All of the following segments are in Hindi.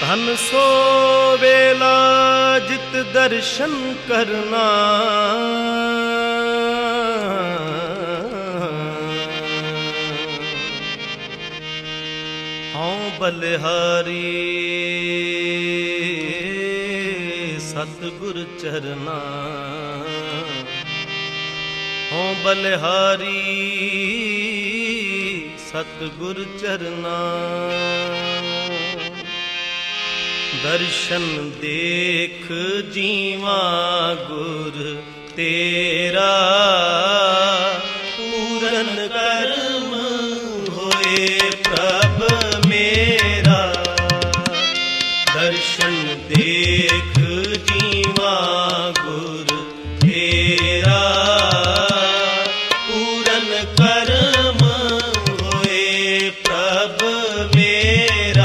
धन सो वेला जित दर्शन करना, हाँ बलिहारी सतगुर चरना, हाँ बलिहारी सतगुर चरना। दर्शन देख जीवा गुर तेरा, पूरन कर्म होए प्रभ मेरा। दर्शन देख जीवा गुर तेरा, पूरन कर्म होए प्रभ मेरा।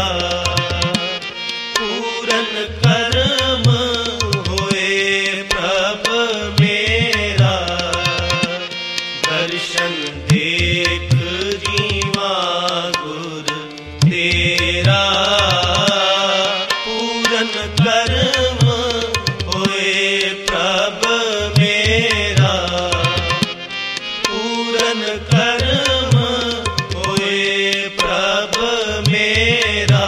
पूरन कर्म होए प्रभ मेरा। दर्शन देख जीवा गुर तेरा, पूरन कर्म होए प्रभ मेरा। पूरन कर्म होए प्रभ मेरा।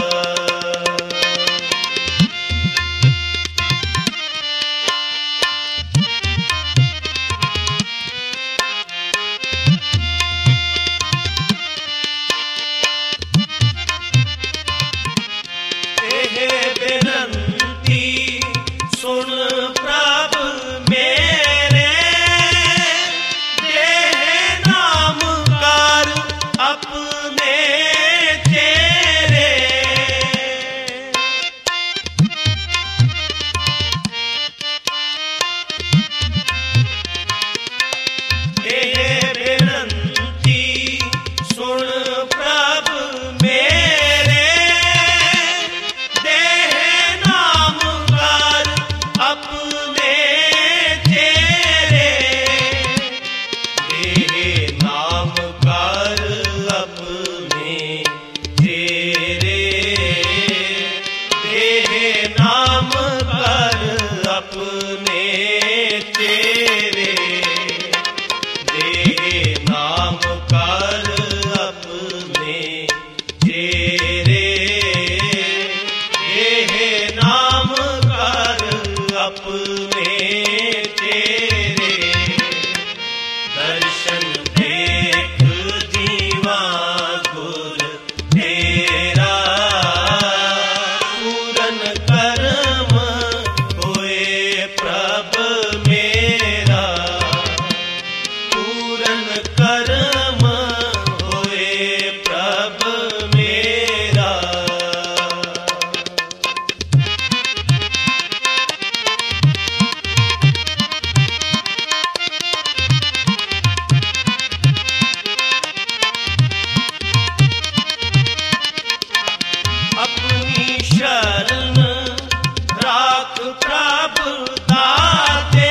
बेनंती सुन प्रभ मेरे, देह नाम कर अपने चेरे। बेनंती सुन प्रभ मेरे, अपने चेरे। देह नाम कर अपने चेरे। देह नाम कर अपने चेरे। देह नाम कर अपने चेरे। देह नाम कर अपने तेरे। दर्शन देख जीवा गुर तेरा, पूरन कर्म होए प्रभ मेरा। पूरन कर्म होए प्रभ मेरा। अपनी शरण राख प्रभ दाते,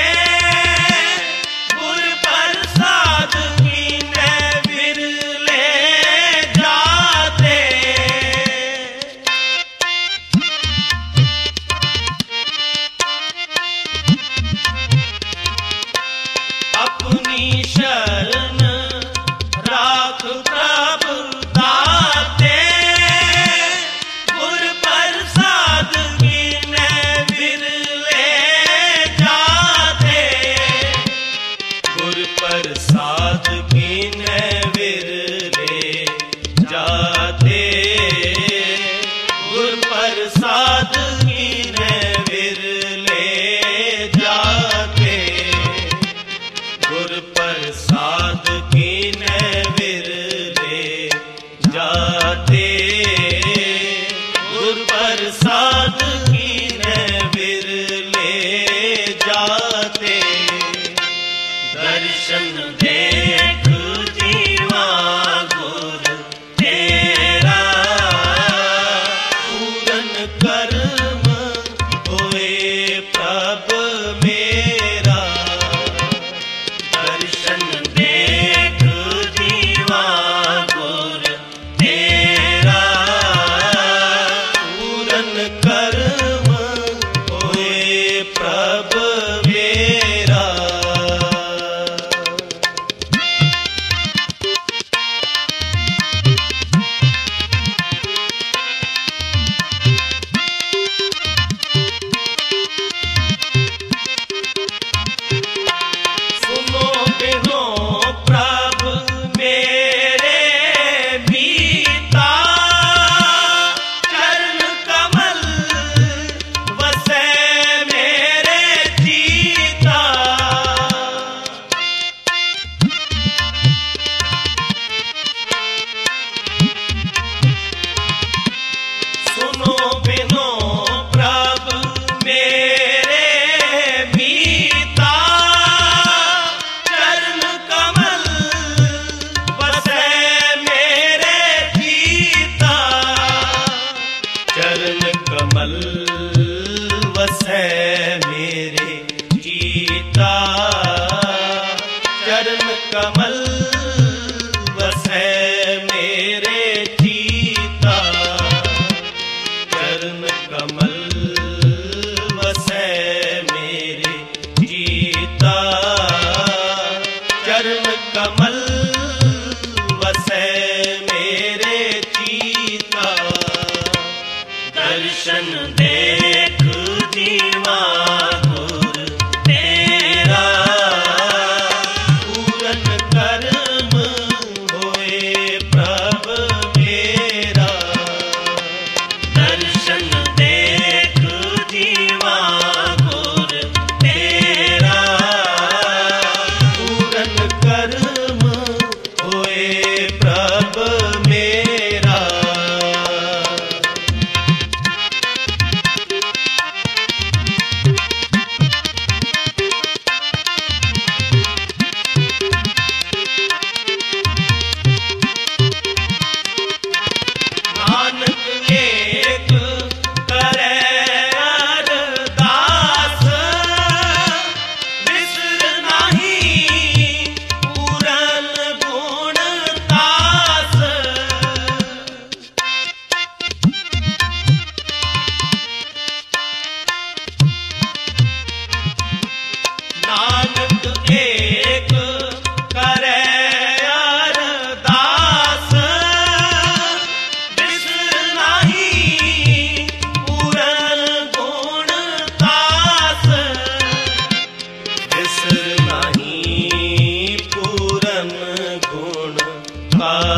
गुर प्रसाद कीने विरले जाते। अपनी शरण राख प्रभ दाते, गुर प्रसाद कीने विरले जाते। गुर प्रसाद कीने विरले जाते। गुर प्रसाद कीने विरले जाते। गुर प्रसाद कीने विरले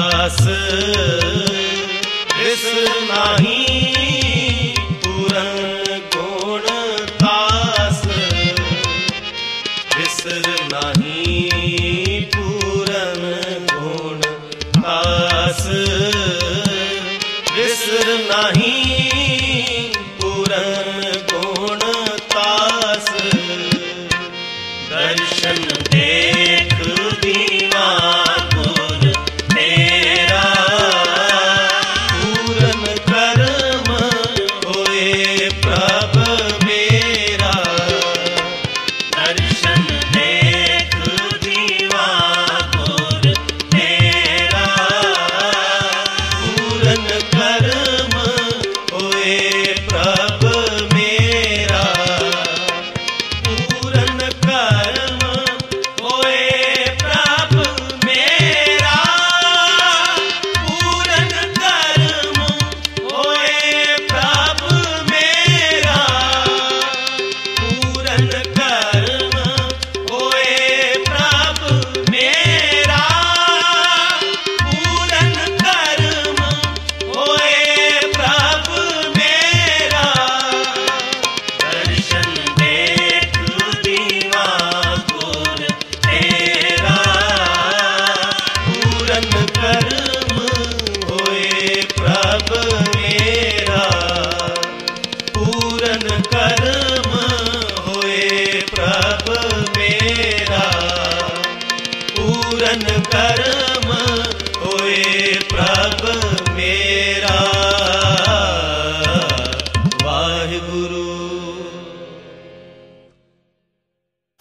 तास विसर नाही पूरन गुण तास विसर नाही पूरन गुण तास विसर नाही पूरन गुण तास दर्शन देख दीवा गुर तेरा पूरन कर्म होए प्रभ मेरा दर्शन देख दीवा गुर तेरा पूरन कर्म होए प्रभ मेरा पूरन कर्म होए प्रभ मेरा पूरन कर्म होए प्रभ मेरा पूरन कर्म होए प्रभ मेरा पूरन कर्म होए प्रभ मेरा दर्शन देख दीवा गुर तेरा पूरन कर्म होए प्रभ मेरा पूरन कर्म होए प्रभ मेरा पूरन कर्म होए